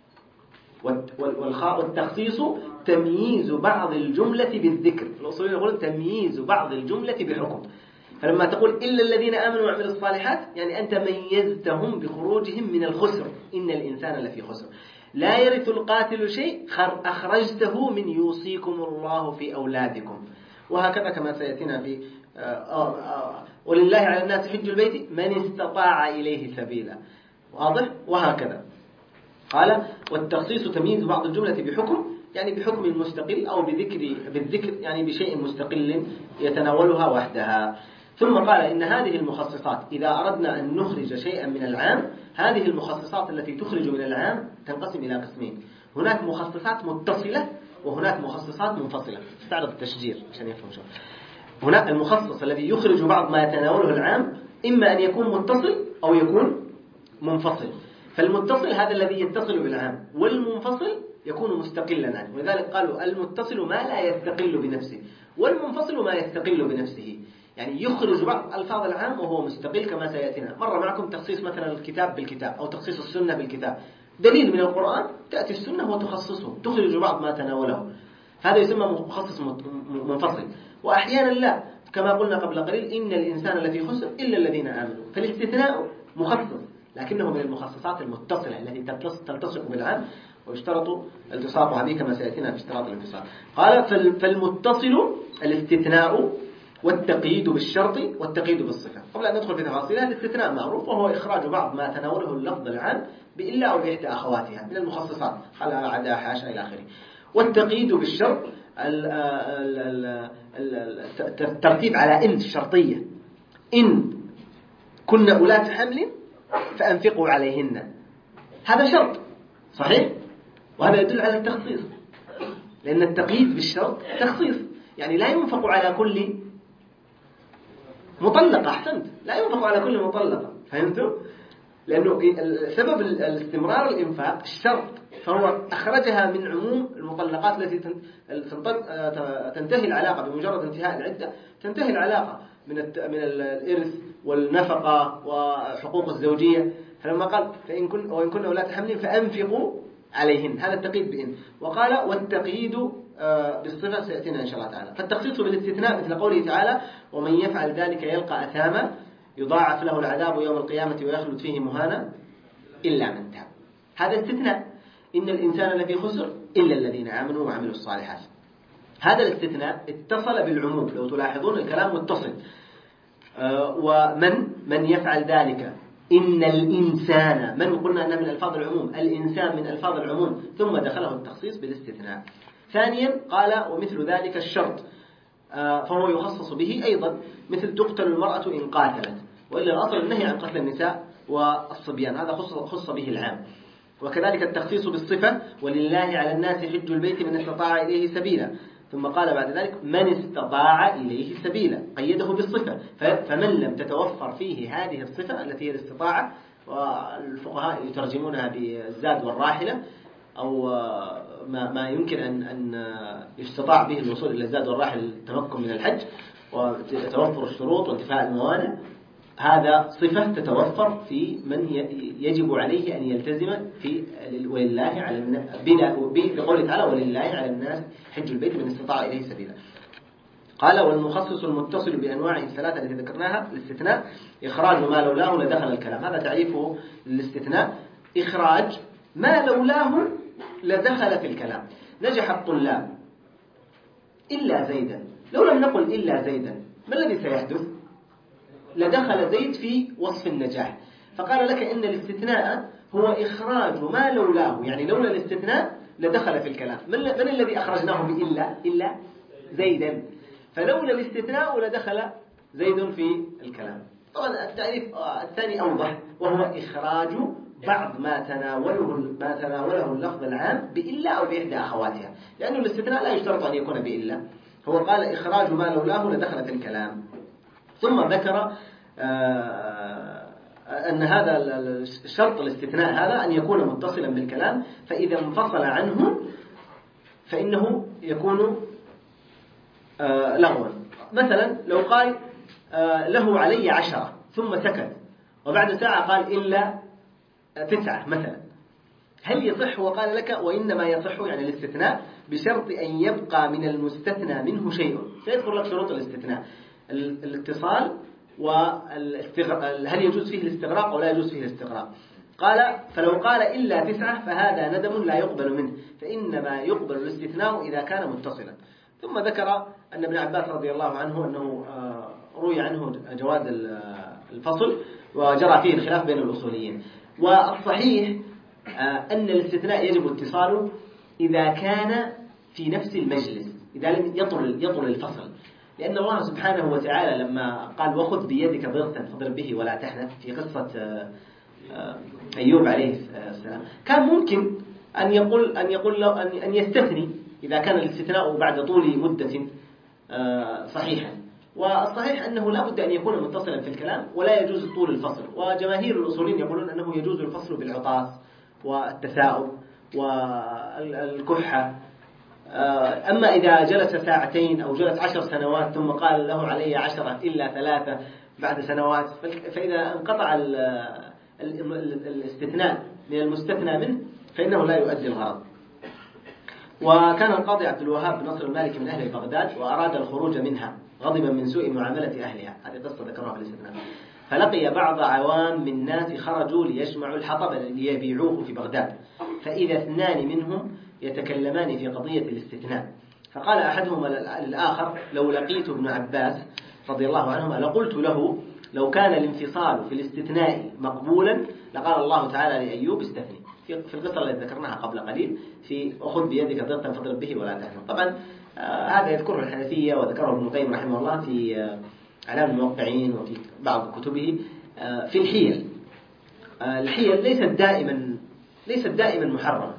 والتخصيص تمييز بعض الجملة بالذكر، الأصوليين يقولون تمييز بعض الجملة بحكم. فلما تقول إلا الذين آمنوا وعملوا الصالحات يعني أنت ميزتهم بخروجهم من الخسر، إن الإنسان لفي خسر. لا يرث القاتل شيء أخرجته من يوصيكم الله في أولادكم. وهكذا كما سيأتينا في آه آه ولله على الناس حج البيت من استطاع إليه سبيلا، واضح؟ وهكذا قال والتخصيص تمييز بعض الجملة بحكم يعني بحكم مستقل أو بذكر بالذكر يعني بشيء مستقل يتناولها وحدها. ثم قال إن هذه المخصصات إذا أردنا أن نخرج شيئا من العام، هذه المخصصات التي تخرج من العام تنقسم إلى قسمين، هناك مخصصات متصلة وهناك مخصصات منفصلة. استعرض التشجير عشان يفهم شو. هناك المخصص الذي يخرج بعض ما يتناوله العام إما أن يكون متصل أو يكون منفصل. فالمتصل هذا الذي يتصل بالعام، والمنفصل يكون مستقلا عنه، ولذلك قالوا المتصل ما لا يستقل بنفسه، والمنفصل ما يستقل بنفسه، يعني يخرج بعض ألفاظ العام وهو مستقل كما سيأتينا. مر معكم تخصيص مثلا الكتاب بالكتاب أو تخصيص السنة بالكتاب، دليل من القرآن تأتي السنة وتخصصه تخرج بعض ما تناوله، هذا يسمى مخصص منفصل. وأحيانا لا، كما قلنا قبل قليل إن الإنسان الذي خسر إلا الذين آمنوا، فالاستثناء مخصص لكنه من المخصصات المتصلة التي تلتصق بالعام ويشترط التصاقها به كما سيأتينا في اشتراط الانفصال. قال فالمتصل الاستثناء والتقييد بالشرط والتقييد بالصفة. قبل أن ندخل في تفاصيلها، الاستثناء معروف وهو إخراج بعض ما تناوله اللفظ العام بإلا أو بإحدى أخواتها من المخصصات، خلا عدا حاشا إلى آخره. والتقييد بالشرط الترتيب على إن الشرطية، إن كنا أولات حمل فأنفقوا عليهن، هذا شرط صحيح، وهذا يدل على التخصيص، لأن التقييد بالشرط تخصيص، يعني لا ينفق على كل مطلقة. أحسنت، لا ينفق على كل مطلقة، فهمتوا؟ لأنه سبب الاستمرار الإنفاق الشرط، فهو أخرجها من عموم المطلقات التي تنتهي العلاقة بمجرد انتهاء العدة، تنتهي العلاقة من من الإرث والنفقة وحقوق الزوجية. فلما قال فإن كن وإن كن أولاد حمل فأنفقوا عليهن، هذا التقييد بإن. وقال والتقييد بالصفة سيأتينا إن شاء الله تعالى. فالتخصيص بالاستثناء مثل قوله تعالى ومن يفعل ذلك يلقى أثاما يضاعف له العذاب يوم القيامة ويخلد فيه مهانا إلا من تاب، هذا استثناء. إن الإنسان لفي خسر إلا الذين آمنوا وعملوا الصالحات. هذا الاستثناء اتصل بالعموم، لو تلاحظون الكلام متصل. آه ومن من يفعل ذلك، إن الإنسان، من قلنا أنه من ألفاظ العموم، الإنسان من ألفاظ العموم، ثم دخله التخصيص بالاستثناء. ثانيا قال ومثل ذلك الشرط، آه فهو يخصص به أيضا، مثل تقتل المرأة إن قاتلت، وإلا الأصل النهي عن قتل النساء والصبيان، هذا خص, خص به العام. وكذلك التخصيص بالصفة ولله على الناس حج البيت من استطاع إليه سبيلا، ثم قال بعد ذلك من استطاع إليه سبيلا، قيده بالصفة. فمن لم تتوفر فيه هذه الصفة التي هي الاستطاعة، والفقهاء يترجمونها بالزاد والراحلة، أو ما, ما يمكن أن, أن يستطاع به الوصول إلى الزاد والراحل، التمكن من الحج وتوفر الشروط وانتفاء الموانع، هذا صفة تتوفر في من يجب عليه أن يلتزم في ولله على الناس، بقوله تعالى ولله على الناس حج البيت من استطاع إليه سبيلا. قال والمخصص المتصل بأنواعه الثلاثة التي ذكرناها الاستثناء إخراج ما لولاه لدخل الكلام، هذا تعريفه للاستثناء، إخراج ما لولاه لدخل في الكلام. نجح الطلاب إلا زيدا، لو لم نقل إلا زيدا ما الذي سيحدث؟ لدخل زيد في وصف النجاح. فقال لك إن الاستثناء هو إخراج ما لولاه، يعني لولا الاستثناء لدخل في الكلام. من, من الذي أخرجناه بإلا؟ إلا زيدا، فلولا الاستثناء لدخل زيد في الكلام. طبعا التعريف الثاني أوضح، وهو إخراج بعض ما تناوله ما تناوله اللفظ العام بإلا أو بإحدى أخواتها، لأنه الاستثناء لا يشترط أن يكون بإلا. هو قال إخراج ما لولاه لدخل في الكلام. ثم ذكر أن هذا الشرط الاستثناء هذا أن يكون متصلا بالكلام، فإذا انفصل عنه فإنه يكون لغوا. مثلا لو قال له علي عشرة ثم سكت، وبعد ساعة قال إلا تسعة مثلا، هل يصح؟ وقال لك وإنما يصح يعني الاستثناء بشرط أن يبقى من المستثنى منه شيء. سيذكر لك شروط الاستثناء: الاتصال، وهل يجوز فيه الاستغراق أو لا يجوز فيه الاستغراق. قال فلو قال إلا تسعة فهذا ندم لا يقبل منه، فإنما يقبل الاستثناء إذا كان متصلا. ثم ذكر أن ابن عباس رضي الله عنه أنه روي عنه جواز الفصل، وجرى فيه الخلاف بين الأصوليين. والصحيح أن الاستثناء يجب اتصاله إذا كان في نفس المجلس، إذا لم يطل يطل الفصل، لأن الله سبحانه وتعالى لما قال وخذ بيدك ضغطا فاضرب به ولا تحنث في قصة أيوب عليه السلام، كان ممكن أن يقول أن يقول له أن يستثني إذا كان الاستثناء بعد طول مدة صحيحا. والصحيح أنه لا بد أن يكون متصلا في الكلام، ولا يجوز طول الفصل. وجماهير الأصوليين يقولون أنه يجوز الفصل بالعطاس والتثاؤب والكحة. أما إذا جلس ساعتين أو جلس عشر سنوات ثم قال له علي عشرة إلا ثلاثة بعد سنوات، فإذا انقطع الاستثناء من المستثنى منه فإنه لا يؤدي الغرض. وكان القاضي عبد الوهاب بن نصر المالكي من أهل بغداد، وأراد الخروج منها غضبا من سوء معاملة أهلها، هذه قصة ذكرها في الاستثناء. فلقي بعض عوام من الناس خرجوا ليجمعوا الحطب ليبيعوه في بغداد، فإذا اثنان منهم يتكلمان في قضية الاستثناء، فقال أحدهما للآخر: لو لقيت ابن عباس رضي الله عنهما لقلت له لو كان الانفصال في الاستثناء مقبولا لقال الله تعالى لأيوب استثني، في القصة التي ذكرناها قبل قليل في أخذ بيدك ضغطا فاضرب به ولا تحزن. طبعا آه هذا يذكره الحنفية وذكره ابن القيم رحمه الله في آه أعلام الموقعين وفي بعض كتبه آه في الحيل. آه الحيل ليست دائما ليست دائما محرمة.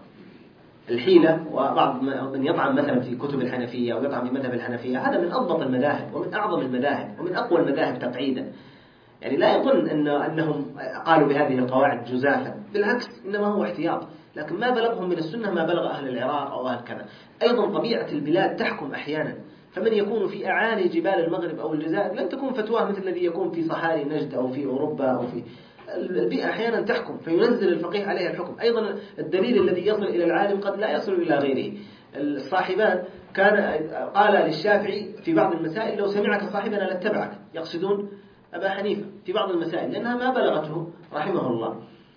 الحيلة وبعض من يطعن مثلا في كتب الحنفية أو يطعن في مذهب الحنفية هذا من أضبط المذاهب ومن أعظم المذاهب ومن أقوى المذاهب تقعيدا. يعني لا يظن أن أنهم قالوا بهذه القواعد جزافا، بالعكس إنما هو احتياط، لكن ما بلغهم من السنة ما بلغ أهل العراق أو أهل كذا. أيضا طبيعة البلاد تحكم أحيانا، فمن يكون في أعالي جبال المغرب أو الجزائر لن تكون فتواه مثل الذي يكون في صحاري نجد أو في أوروبا أو في البيئة أحيانا تحكم فينزل الفقيه عليها الحكم. أيضا الدليل الذي يصل إلى العالم قد لا يصل إلى غيره. الصاحبان كان قال للشافعي في بعض المسائل: لو سمعك صاحبنا لاتبعك، يقصدون أبا حنيفة في بعض المسائل لأنها ما بلغته رحمه الله.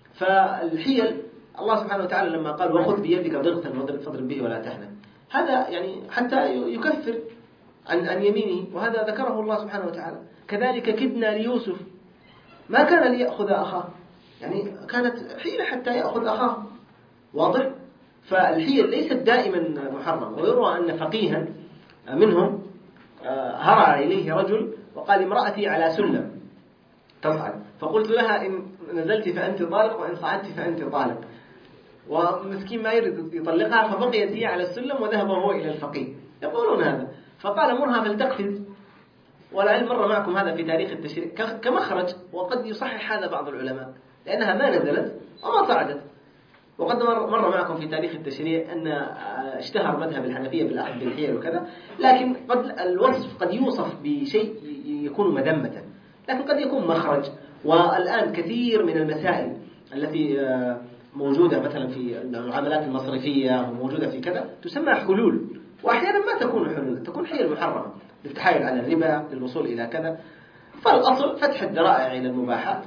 فالحيل الله سبحانه وتعالى لما قال: وخذ بيدك ضغطا فاضرب به ولا تحنث، هذا يعني حتى يكفر عن عن يمينه، وهذا ذكره الله سبحانه وتعالى. كذلك كدنا ليوسف ما كان ليأخذ أخاه، يعني كانت حيلة حتى يأخذ أخاه، واضح؟ فالحيل ليست دائما محرمة. ويروى أن فقيها منهم هرع إليه رجل وقال: امرأتي على سلم تصعد، فقلت لها: إن نزلت فأنت طالق وإن صعدت فأنت طالق. ومسكين ما يريد يطلقها، فبقيت هي على السلم وذهب هو إلى الفقيه، يقولون هذا، فقال: مرها فلتقفز. ولعل مر معكم هذا في تاريخ التشريع كمخرج، وقد يصحح هذا بعض العلماء لأنها ما نزلت وما صعدت. وقد مر معكم في تاريخ التشريع أن اشتهر مذهب الحنفية بالأخذ بالحيل وكذا، لكن قد الوصف قد يوصف بشيء يكون مذمة، لكن قد يكون مخرج. والآن كثير من المسائل التي موجودة مثلا في المعاملات المصرفية وموجودة في كذا تسمى حلول، وأحيانا ما تكون حلول، تكون حيل محرمة للتحايل على الربا للوصول إلى كذا. فالأصل فتح الذرائع إلى المباحات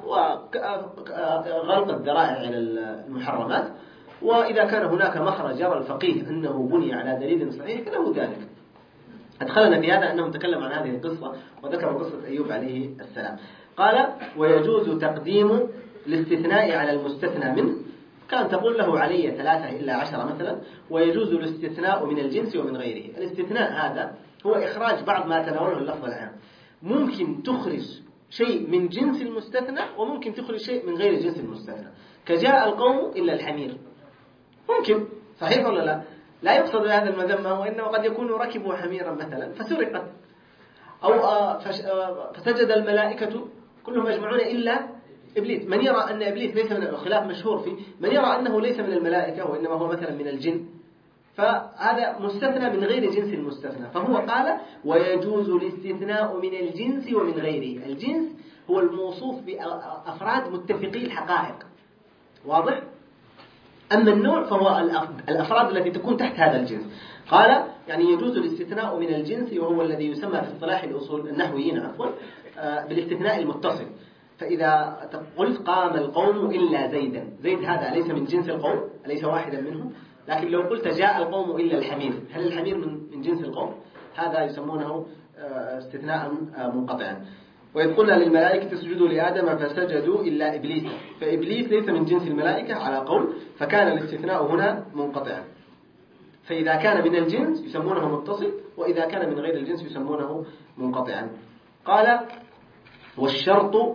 وغلق الذرائع إلى المحرمات، وإذا كان هناك مخرج يرى الفقيه أنه بني على دليل صحيح فله ذلك. أدخلنا في هذا أنهم تكلم عن هذه القصة وذكروا قصة أيوب عليه السلام. قال: ويجوز تقديم الاستثناء على المستثنى منه، كان تقول له علي ثلاثة إلا عشرة مثلا، ويجوز الاستثناء من الجنس ومن غيره. الاستثناء هذا هو إخراج بعض ما تناوله اللفظ العام. ممكن تخرج شيء من جنس المستثنى وممكن تخرج شيء من غير جنس المستثنى، كجاء القوم إلا الحمير، ممكن، صحيح ولا لا؟ لا يقصد هذا المذمة، وإنه قد يكون ركبوا حميرا مثلا فسرقت، أو فسجد الملائكة كلهم أجمعون إلا إبليس. من يرى أن إبليس ليس من الخلاف مشهور فيه، من يرى أنه ليس من الملائكة وإنما هو مثلا من الجن، فهذا مستثنى من غير جنس المستثنى. فهو قال: ويجوز الاستثناء من الجنس ومن غيره. الجنس هو الموصوف بأفراد متفقي الحقائق، واضح؟ أما النوع فهو الأفراد التي تكون تحت هذا الجنس. قال: يعني يجوز الاستثناء من الجنس، وهو الذي يسمى في اصطلاح الأصول النحويين عفوا بالاستثناء المتصل. فإذا قلت قام القوم إلا زيدا، زيد هذا ليس من جنس القوم، ليس واحدا منهم. لكن لو قلت جاء القوم إلا الحمير، هل الحمير من جنس القوم؟ هذا يسمونه استثناء منقطعا. وإذ قلنا للملائكة اسجدوا لآدم فسجدوا إلا إبليس، فإبليس ليس من جنس الملائكة على قول، فكان الاستثناء هنا منقطعا. فإذا كان من الجنس يسمونه متصل، وإذا كان من غير الجنس يسمونه منقطعا. قال: والشرط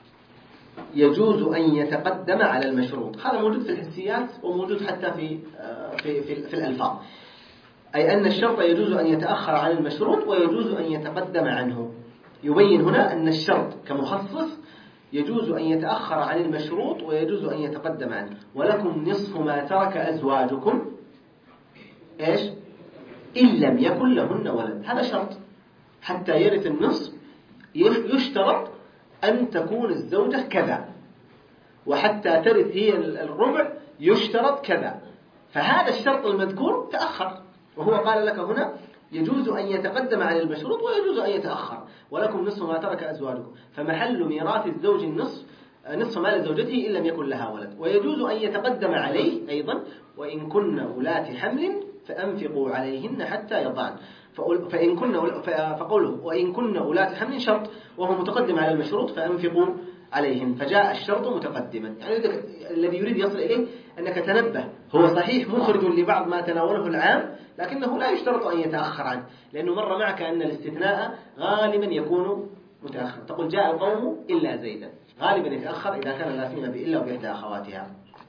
يجوز أن يتقدم على المشروط. هذا موجود في الحسيات وموجود حتى في في في, في الألفاظ، أي أن الشرط يجوز أن يتأخر عن المشروط ويجوز أن يتقدم عنه. يبين هنا أن الشرط كمخصص يجوز أن يتأخر عن المشروط ويجوز أن يتقدم عنه. ولكم نصف ما ترك أزواجكم إيش؟ إن لم يكن لهن ولد. هذا شرط، حتى يرث النصف يشترط أن تكون الزوجة كذا، وحتى ترث هي الربع يشترط كذا. فهذا الشرط المذكور تأخر، وهو قال لك هنا يجوز أن يتقدم على المشروط ويجوز أن يتأخر. ولكم نصف ما ترك أزواجكم، فمحل ميراث الزوج النصف نصف مال زوجته إن لم يكن لها ولد. ويجوز أن يتقدم عليه أيضا: وإن كن أولات حمل فأنفقوا عليهن حتى يضعن. فإن كن فقوله وإن كن أولات حمل شرط، وهو متقدم على المشروط فأنفقوا عليهن، فجاء الشرط متقدما. يعني الذي يريد يصل إليه أنك تنبه، هو صحيح مخرج لبعض ما تناوله العام، لكنه لا يشترط أن يتأخر عنه، لأنه مر معك أن الاستثناء غالبا يكون متأخر. تقول جاء القوم إلا زيدا، غالبا يتأخر إذا كان لا سيما بإلا وبإحدى أخواتها.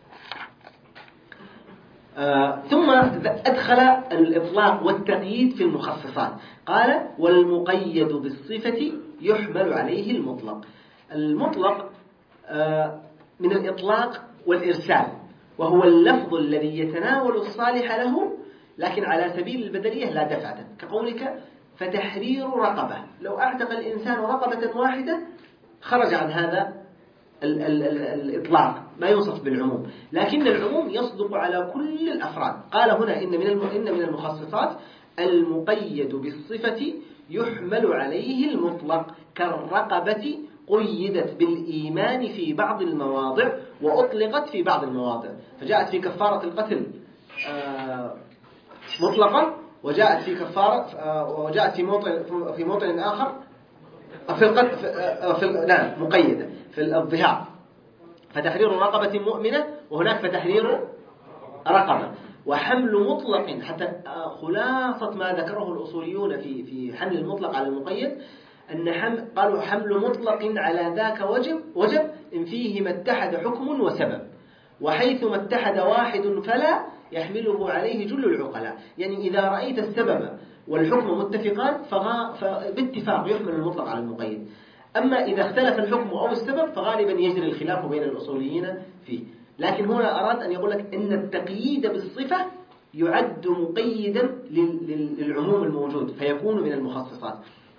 آه ثم أدخل الإطلاق والتقييد في المخصصات. قال: والمقيد بالصفة يحمل عليه المطلق. المطلق آه من الإطلاق والإرسال، وهو اللفظ الذي يتناول الصالح له لكن على سبيل البدلية لا دفعة، كقولك: فتحرير رقبة. لو أعتق الإنسان رقبة واحدة خرج عن هذا ال ال ال الإطلاق، ما يوصف بالعموم، لكن العموم يصدق على كل الأفراد. قال هنا: إن من إن من المخصصات المقيد بالصفة يحمل عليه المطلق، كالرقبة قيدت بالإيمان في بعض المواضع وأطلقت في بعض المواضع، فجاءت في كفارة القتل مطلقة، وجاءت في كفارة وجاءت في موطن في موطن آخر في القتل في نعم مقيدة في الظهار، فتحرير رقبة مؤمنة، وهناك فتحرير رقبة. وحمل مطلق، حتى خلاصة ما ذكره الأصوليون في في حمل المطلق على المقيد، أن حمل قالوا: حمل مطلق على ذاك وجب وجب إن فيه ما اتحد حكم وسبب، وحيث ما اتحد واحد فلا يحمله عليه جل العقلاء. يعني إذا رأيت السبب والحكم متفقان فباتفاق يحمل المطلق على المقيد. أما إذا اختلف الحكم أو السبب فغالبا يجري الخلاف بين الأصوليين فيه. لكن هنا أراد أن يقول لك إن التقييد بالصفة يعد مقيدا للعموم الموجود فيكون من المخصصات.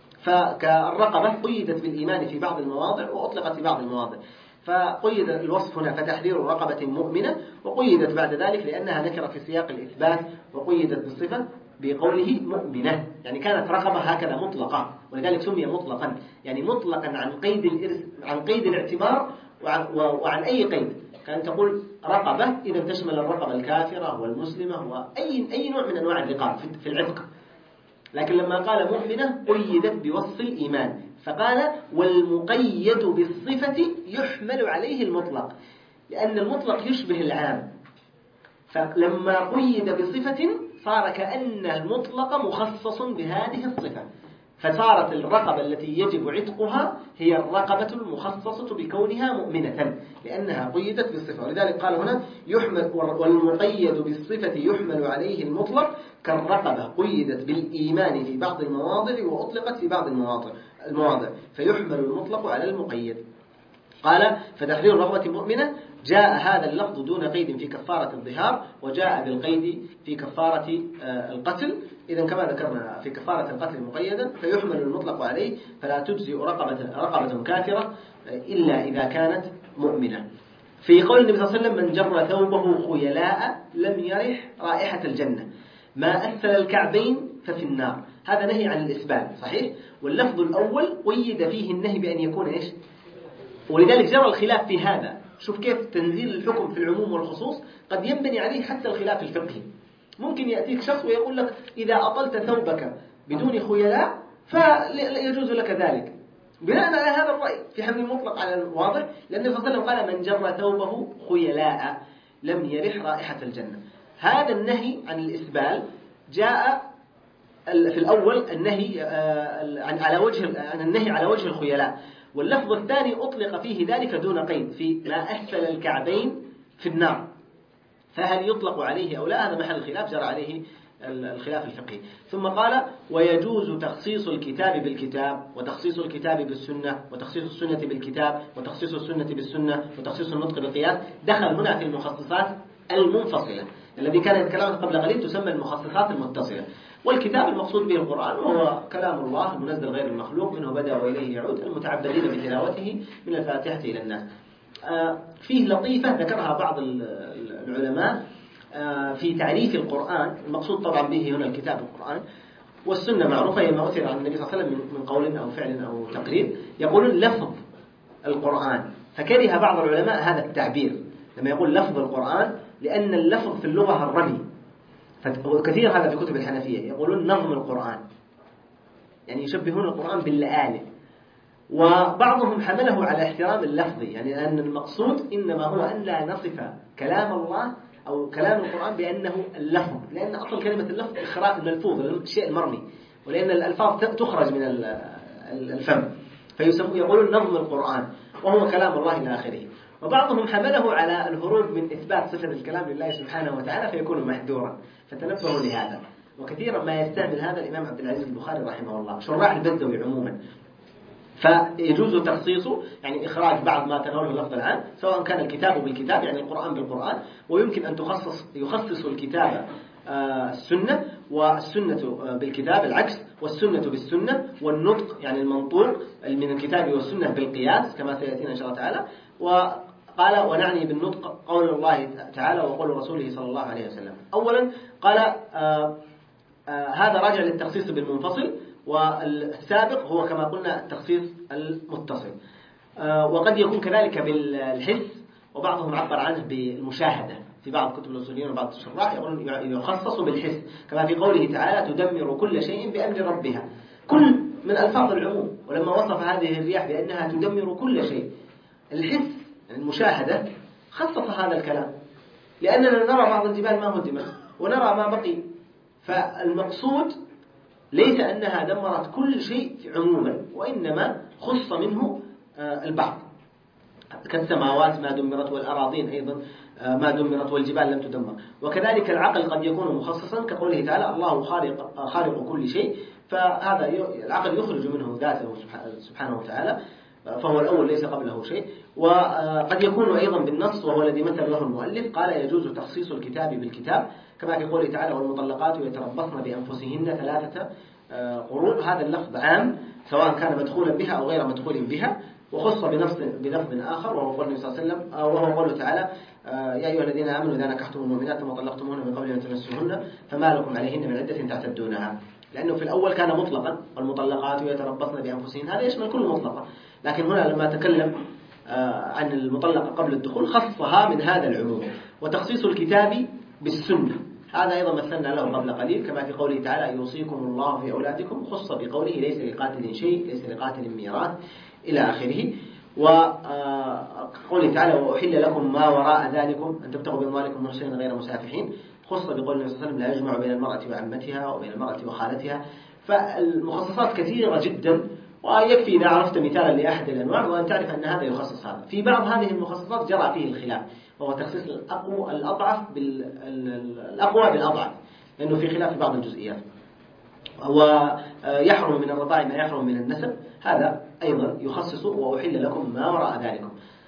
فكالرقبة قيدت بالإيمان في بعض المواضع وأطلقت في بعض المواضع، فقيد الوصف هنا فتحرير رقبة مؤمنة، وقيدت بعد ذلك لأنها نكرة في سياق الإثبات، وقيدت بالصفة بقوله مؤمنة، يعني كانت رقبة هكذا مطلقة، ولذلك سمي مطلقا، يعني مطلقا عن قيد الإرث عن قيد الاعتبار وعن, وعن أي قيد. كان تقول رقبة إذا تشمل الرقبة الكافرة والمسلمة وأي أي نوع من أنواع الرقاب في العتق، لكن لما قال مؤمنة قيدت بوصف الإيمان، فقال: والمقيد بالصفة يحمل عليه المطلق، لأن المطلق يشبه العام، فلما قيد بصفة صار كأن المطلق مخصص بهذه الصفة، فصارت الرقبة التي يجب عتقها هي الرقبة المخصصة بكونها مؤمنة لأنها قيدت بالصفة. ولذلك قال هنا: يحمل والمقيد بالصفة يحمل عليه المطلق، كالرقبة قيدت بالإيمان في بعض المواضع وأطلقت في بعض المواضع المواضع فيحمل المطلق على المقيد. قال: فتحرير رغبة مؤمنة جاء هذا اللفظ دون قيد في كفارة الظهار، وجاء بالقيد في كفارة القتل. إذن كما ذكرنا في كفارة القتل مقيدا، فيحمل المطلق عليه، فلا تجزئ رقبة, رقبة كافرة إلا إذا كانت مؤمنة. في قول النبي صلى الله عليه وسلم: من جر ثوبه خيلاء لم يرح رائحة الجنة، ما أسفل الكعبين ففي النار. هذا نهي عن الإسبال صحيح، واللفظ الأول قيد فيه النهي بأن يكون إيش؟ ولذلك جرى الخلاف في هذا. شوف كيف تنزيل الحكم في العموم والخصوص قد ينبني عليه حتى الخلاف الفقهي. ممكن يأتيك شخص ويقول لك: إذا أطلت ثوبك بدون خيلاء فيجوز لك ذلك، بناء على هذا الرأي في حمل المطلق على الواضح، لأن النبي صلى الله عليه وسلم قال: من جر ثوبه خيلاء لم يرح رائحة الجنة. هذا النهي عن الإسبال جاء في الأول النهي عن على وجه عن النهي على وجه الخيلاء، واللفظ الثاني أطلق فيه ذلك دون قيد في ما أسفل الكعبين في النار، فهل يطلق عليه أو لا؟ هذا محل الخلاف جرى عليه الخلاف الفقهي. ثم قال: ويجوز تخصيص الكتاب بالكتاب، وتخصيص الكتاب بالسنة، وتخصيص السنة بالكتاب، وتخصيص السنة بالسنة، وتخصيص النطق بالقياس. دخل هنا في المخصصات المنفصلة الذي كان يتكلم قبل قليل تسمى المخصصات المتصلة. والكتاب المقصود به القرآن، وهو كلام الله المنزل غير المخلوق، منه بدأ وإليه يعود، المتعبدين بتلاوته من الفاتحة إلى الناس. فيه لطيفة ذكرها بعض العلماء في تعريف القرآن، المقصود طبعا به هنا الكتاب القرآن. والسنة معروفة هي ما أثر عن النبي صلى الله عليه وسلم من قول أو فعل أو تقرير. يقولون لفظ القرآن، فكره بعض العلماء هذا التعبير لما يقول لفظ القرآن، لأن اللفظ في اللغة الرمي، وكثير هذا في كتب الحنفية يقولون نظم القرآن، يعني يشبهون القرآن باللآلئ. وبعضهم حمله على احترام اللفظ، يعني أن المقصود إنما هو أن لا نصف كلام الله أو كلام القرآن بأنه اللفظ، لأن أصل كلمة اللفظ إخراج الملفوظ، الشيء المرمي، ولأن الألفاظ تخرج من الفم، فيسمون يقولون نظم القرآن وهو كلام الله إلى آخره. وبعضهم حمله على الهروب من إثبات صفة الكلام لله سبحانه وتعالى فيكون محذورا، فتنبهوا لهذا. وكثيرا ما يستعمل هذا الإمام عبد العزيز البخاري رحمه الله، شراح البزوي عموما، فيجوز تخصيصه، يعني إخراج بعض ما تناوله اللفظ العام، سواء كان الكتاب بالكتاب يعني القرآن بالقرآن، ويمكن أن تخصص يخصص الكتاب السنة، والسنة بالكتاب العكس، والسنة بالسنة، والنطق يعني المنطوق من الكتاب والسنة بالقياس كما سيأتينا إن شاء الله تعالى. وقال ونعني بالنطق قول الله تعالى وقول رسوله صلى الله عليه وسلم. أولا قال آآ آآ هذا راجع للتخصيص بالمنفصل، والسابق هو كما قلنا التخصيص المتصل. وقد يكون كذلك بالحس، وبعضهم عبر عنه بالمشاهدة في بعض كتب الأصوليين وبعض الشراح يقولون يخصص بالحس، كما في قوله تعالى تدمر كل شيء بأمر ربها، كل من ألفاظ العموم. ولما وصف هذه الرياح بأنها تدمر كل شيء، الحس يعني المشاهدة خصص هذا الكلام، لأننا نرى بعض الجبال ما هدمت ونرى ما بقي، فالمقصود ليس أنها دمرت كل شيء عموما، وإنما خص منه البعض، كالسماوات ما دمرت، والأراضين أيضا ما دمرت، والجبال لم تدمر. وكذلك العقل قد يكون مخصصا كقوله تعالى الله خالق, خالق كل شيء، فهذا العقل يخرج منه ذاته سبحانه وتعالى، فهو الأول ليس قبله شيء. وقد يكون أيضا بالنص، وهو الذي مثل له المؤلف، قال يجوز تخصيص الكتاب بالكتاب كما في قوله تعالى والمطلقات يتربصن بأنفسهن ثلاثة قروء. هذا اللفظ عام سواء كان مدخولا بها أو غير مدخول بها، وخص بنص بلفظ آخر وهو قول النبي صلى الله عليه وسلم، وهو قوله تعالى يا أيها الذين آمنوا إذا نكحتم المؤمنات ثم طلقتموهن من قبل أن تمسوهن فما لكم عليهن من عدة تعتدونها. لأنه في الأول كان مطلقا والمطلقات يتربصن بأنفسهن، هذا يشمل كل مطلقة، لكن هنا لما تكلم عن المطلقة قبل الدخول خصها من هذا العموم. وتخصيص الكتاب بالسنة هذا أيضا مثلنا له قبل قليل، كما في قوله تعالى يوصيكم الله في أولادكم، خص بقوله ليس لقاتل شيء، ليس لقاتل ميراث إلى آخره. وقوله تعالى وأحل لكم ما وراء ذلكم أن تبتغوا بأموالكم محسنين غير مسافحين، خص بقول النبي صلى الله عليه وسلم لا يجمع بين المرأة وعمتها وبين المرأة وخالتها. فالمخصصات كثيرة جدا، ويكفي إذا عرفت مثالا لأحد الأنواع وأن تعرف أن هذا يخصص هذا. في بعض هذه المخصصات جرى فيه الخلاف، وهو تخصيص الأقوى الأضعف بالأقوى بالأضعف، لأنه في خلاف في بعض الجزئيات. ويحرم من الرضاع ما يحرم من النسب، هذا أيضا يخصص وأحل لكم ما وراء ذلكم.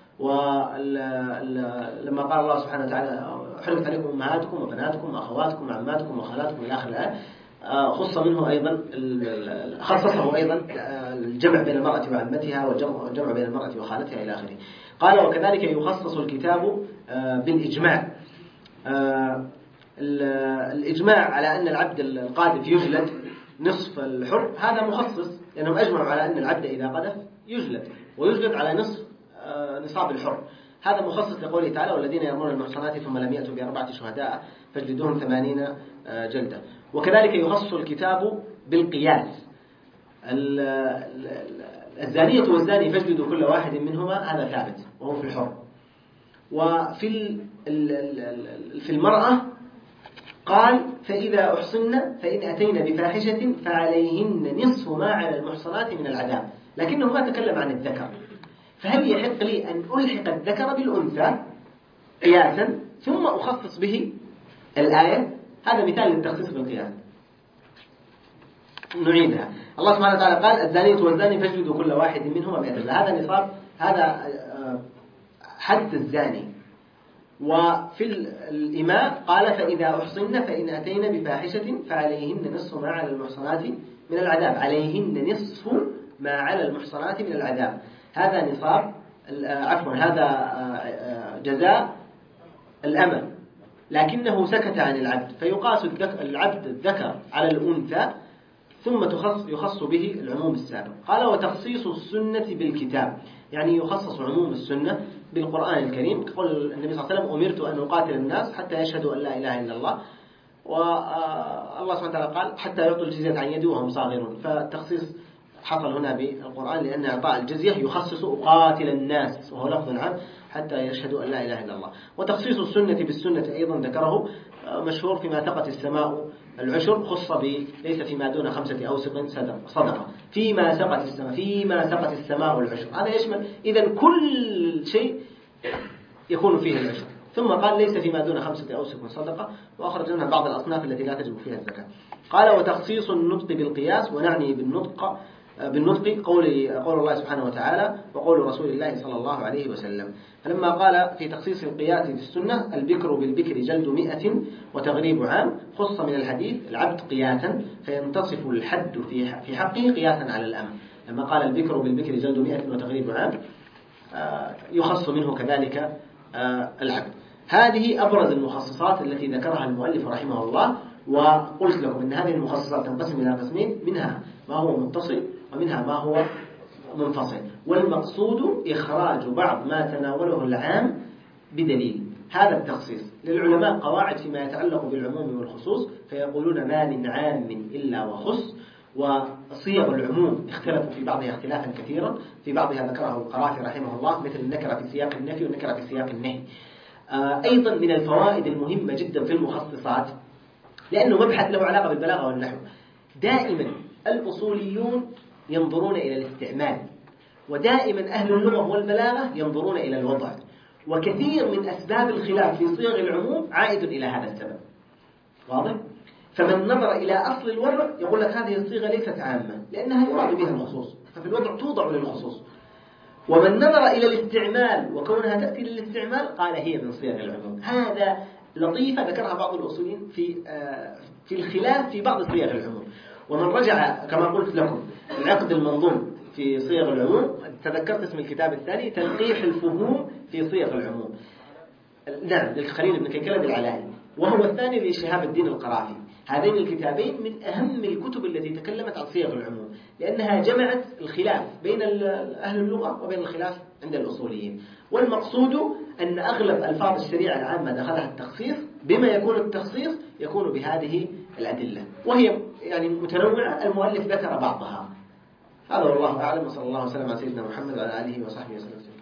ولما قال الله سبحانه وتعالى حرمت عليكم أمهاتكم وبناتكم وأخواتكم وعماتكم وخالاتكم إلى آخر الآية، خص منه أيضا خصصه أيضا الجمع بين المرأة وعمتها والجمع بين المرأة وخالتها إلى آخره. قال وكذلك يخصص الكتاب بالإجماع. الإجماع على أن العبد القاذف يجلد نصف الحر هذا مخصص، لأنهم أجمعوا على أن العبد إذا قذف يجلد، ويجلد على نصف نصاب الحر. هذا مخصص لقوله تعالى والذين يرمون المحصنات ثم لم يأتوا بأربعة شهداء فاجلدوهم ثمانين جلدة. وكذلك يخصص الكتاب بالقياس، الزانية والزاني فاجلدوا كل واحد منهما، هذا ثابت وهو في الحر. وفي في المرأة قال فإذا أحصن فإن أتينا بفاحشة فعليهن نصف ما على المحصنات من العذاب، لكنه ما تكلم عن الذكر. فهل يحق لي أن ألحق الذكر بالأنثى قياسا ثم أخصص به الآية؟ هذا مثال للتخصيص بالقياس. نعيدها. الله سبحانه وتعالى قال الزانية والزاني فاجلدوا كل واحد منهما مئة جلدة، هذا نصاب، هذا حد الزاني. وفي الإماء قال فإذا أحصن فإن أتينا بفاحشة فعليهن نصف ما على المحصنات من العذاب، عليهن نصف ما على المحصنات من العذاب، هذا نصاب عفوا هذا جزاء الأمة، لكنه سكت عن العبد، فيقاس العبد الذكر على الأنثى ثم تخص يخص به العموم السابق. قال وتخصيص السنة بالكتاب، يعني يخصص عموم السنة بالقرآن الكريم. قال النبي صلى الله عليه وسلم أمرت أن أقاتل الناس حتى يشهدوا أن لا إله إلا الله، والله سبحانه وتعالى قال حتى يعطوا الجزية عن يد وهم صاغرون. فالتخصيص حصل هنا بالقرآن لأن إعطاء الجزية يخصص أقاتل الناس، وهو لفظ عام حتى يشهدوا أن لا إله إلا الله. وتخصيص السنة بالسنة أيضا ذكره مشهور فيما سقت السماء العشر، خص به ليس فيما دون خمسة أوسق صدقة، فيما سقت السماء فيما سقت السماء العشر، هذا يشمل إذن كل شيء يكون فيه العشر. ثم قال ليس فيما دون خمسة أوسق صدقة، وأخرج منها بعض الأصناف التي لا تجب فيها الزكاة. قال وتخصيص النطق بالقياس، ونعني بالنطق بالنطق قول قول الله سبحانه وتعالى وقول رسول الله صلى الله عليه وسلم. فلما قال في تخصيص القياس في السنة البكر بالبكر جلد مئة وتغريب عام، خص من الحديث العبد قياسا فينتصف الحد في في حقه قياسا على الأمر. لما قال البكر بالبكر جلد مئة وتغريب عام يخص منه كذلك العبد. هذه أبرز المخصصات التي ذكرها المؤلف رحمه الله. وقلت لكم أن هذه المخصصات تنقسم إلى قسمين، منها ما هو متصل ومنها ما هو منفصل، والمقصود إخراج بعض ما تناوله العام بدليل. هذا التخصيص للعلماء قواعد فيما يتعلق بالعموم والخصوص، فيقولون ما من عام إلا وخص. وصيغ العموم اختلفوا في بعضها اختلافا كثيرا، في بعضها ذكره القرافي رحمه الله مثل النكرة في سياق النفي والنكرة في سياق النهي. أيضا من الفوائد المهمة جدا في المخصصات، لأنه مبحث له علاقة بالبلاغة والنحو، دائما الأصوليون ينظرون إلى الاستعمال، ودائما أهل اللغة والبلاغة ينظرون إلى الوضع. وكثير من أسباب الخلاف في صيغ العموم عائد إلى هذا السبب، واضح؟ فمن نظر إلى أصل الوضع يقول لك هذه الصيغة ليست عامة لأنها يراد بها الخصوص، ففي الوضع توضع للخصوص. ومن نظر إلى الاستعمال وكونها تأتي للاستعمال قال هي من صيغ العموم. هذا لطيفة ذكرها بعض الأصوليين في في الخلاف في بعض صيغ العموم. ومن رجع كما قلت لكم العقد المنظوم في صيغ العموم، تذكرت اسم الكتاب الثاني تنقيح الفهوم في صيغ العموم، نعم للخليل بن كيكلة العلائي، وهو الثاني لشهاب الدين القرافي. هذين الكتابين من أهم الكتب التي تكلمت عن صيغ العموم، لأنها جمعت الخلاف بين أهل اللغة وبين الخلاف عند الأصوليين. والمقصود أن أغلب ألفاظ الشريعة العامة دخلها التخصيص، بما يكون التخصيص يكون بهذه الأدلة، وهي يعني متنوعة، المؤلف ذكر بعضها. هذا والله أعلم، وصلى الله وسلم على سيدنا محمد وعلى آله وصحبه وسلم.